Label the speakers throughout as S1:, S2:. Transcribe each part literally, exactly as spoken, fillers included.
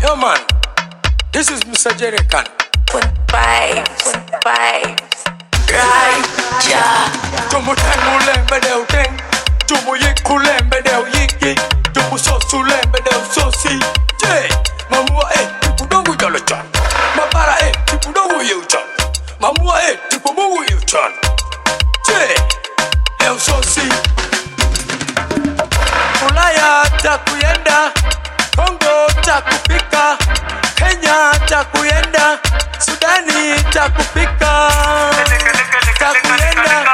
S1: yeah man. This is Mister Jerican.
S2: Put vibes, put vibes. Right, yeah.
S1: Tumu tengu lembe de uteng, tumu yiku lembe de uyiki, tumu sosu lembe de usosi. Je, mamua eh, tipu dongu jalo chan. Mabara eh, tipu dongu yu chan. Mamua eh, tipu mungu yu chan. Je, eh usosi. Ulaya takuyenda, Kongo takupika, Kenya takuyenda, Sudani takupika, takuyenda.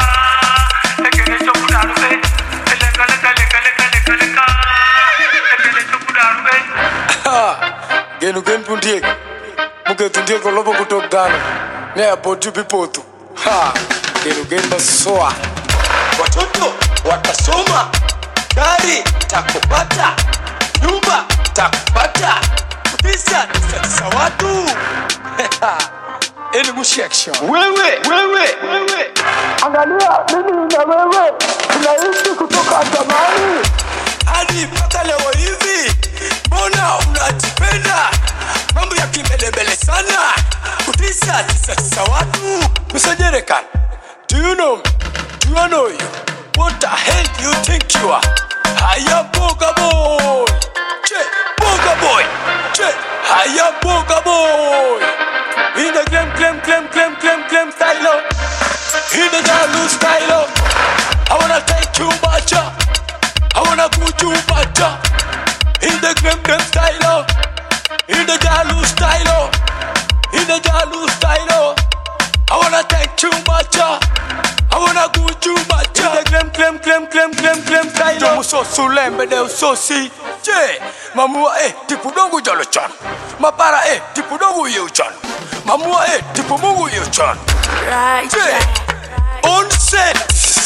S1: Genu gen pundiek, muke tundiek kolobo kutok gano, ne apotu pipotu. Ha, genu gen basoa. Watoto watasoma, gari takupata, nyumba takupata, kutisa tisa watu. Elimu section.
S3: Wewe, wewe, wewe.
S4: Angalia mimi na wewe tunaishi kutoka zamani
S1: hadi mpaka leo hivi. Mbona unajipenda? Mambo ya kimbelembele sana. Kutisa tisa tisa watu. Mister Jerican, do you know me? Do I know you? What the hell do you think you are? Hiya Boga boy. Che, Boga boy. Che, hiya Boga boy. In the glam, glam, glam, glam, glam, glam style. In the Jalu style. I wanna take you much. I wanna put you much. In the glam, glam style. In the Jalu style. In the Jalu style. I wanna take you much. I wanna go to much. In the glam, glam, glam, glam, glam, glam style. Tumu sosu lembe de usosi. Je, mamua eh, tipu dongu jalo chan. Mapara eh, tipu dongu yu chan. Mamua eh, tipu mungu yu chan.
S2: Right,
S1: Je, on set.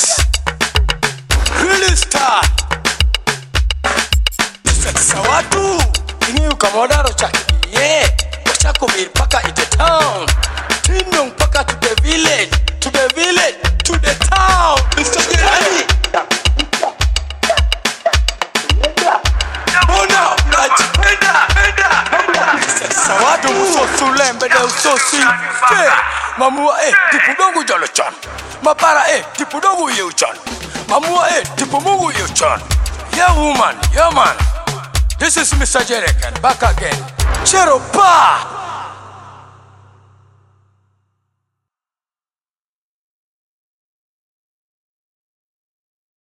S1: Really star. Tisa watu. Ini ukamodaro chaki. Yeah. Wachako mir paka ite town. Tindong paka to the village. To the village. To the town. Mister Jerani. Bona unajipenda. Tisa watu usosu lembe de usosi. Je, mamua eh, tipu dongu jalo chan. Mapara eh, tipu dongu yu chan. Mamua eh, tipu mungu yu chan. Yeah woman, yeah man. This is Mister Jerican, back again. Chero pa!